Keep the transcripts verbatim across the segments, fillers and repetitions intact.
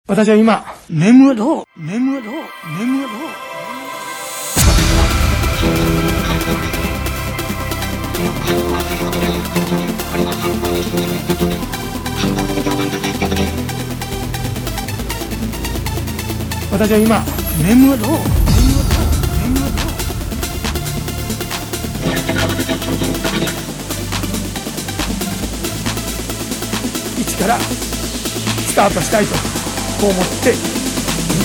私は今、眠ろう、眠ろう、眠ろう。私は今、眠ろう、眠ろう、眠ろう。一からスタートしたいとこう思っています。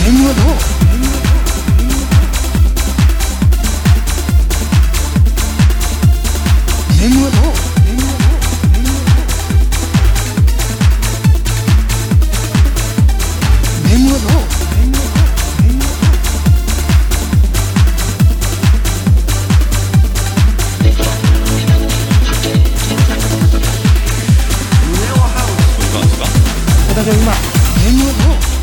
眠ろう、眠ろう、眠ろう、眠ろう、眠ろう。私は今、眠ろう、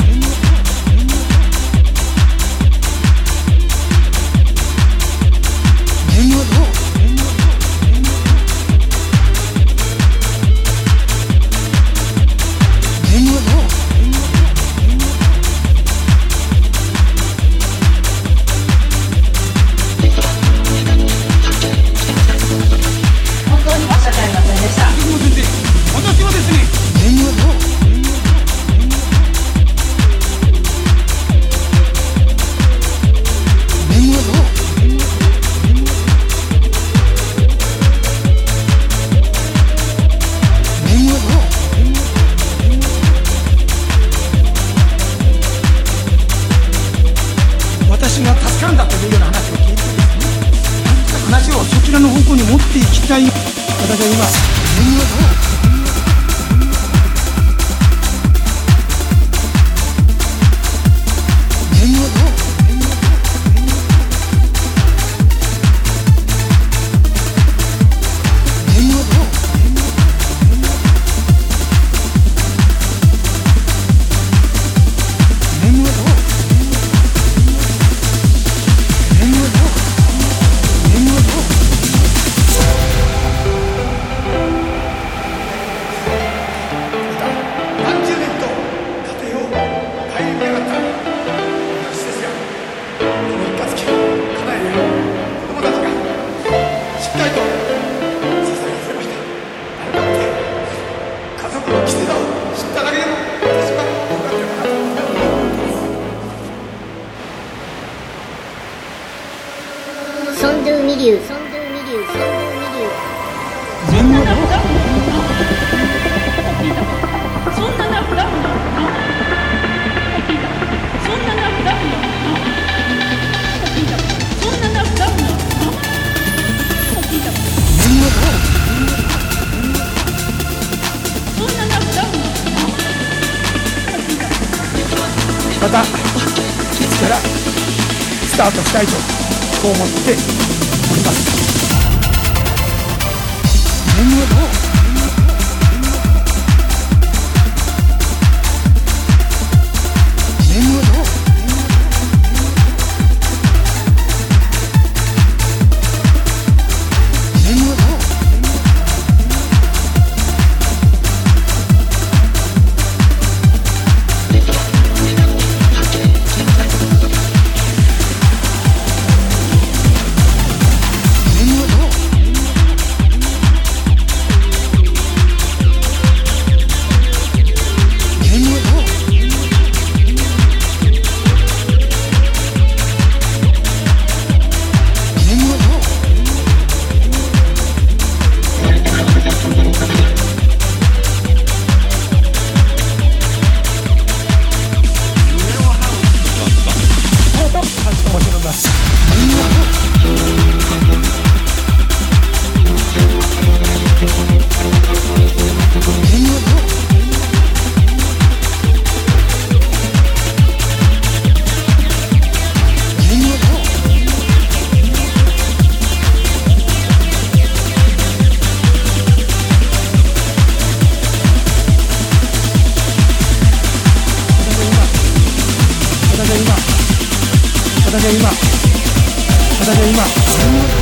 眠ろう、眠ろう。 本当に申し訳ありませんでした。 私はですね、 眠ろう、眠ろう、眠ろう。私が助かるんだというような話を聞いてですね、話をそちらの方向に持っていきたい。私は今、眠ろう、眠ろう、眠ろう、眠ろう、眠ろう、眠ろう。何十年と家庭を顧みやがった私ですが、この一家付きを叶える子供たちがしっかりと支えてくれました。改めて家族の絆を知っただけでも私はよかったかなと思っています。 ソンドゥミリュウ、ソンドゥミリュウ、ソンドゥミリュウ。 眠ろう、 そんなラフラフなそんなラフラフなそんなラフラフな眠ろう、 そんなラフラフなまた一からスタートしたいとこう思っております。眠ろう、眠ろう、眠ろう。私は今、私は今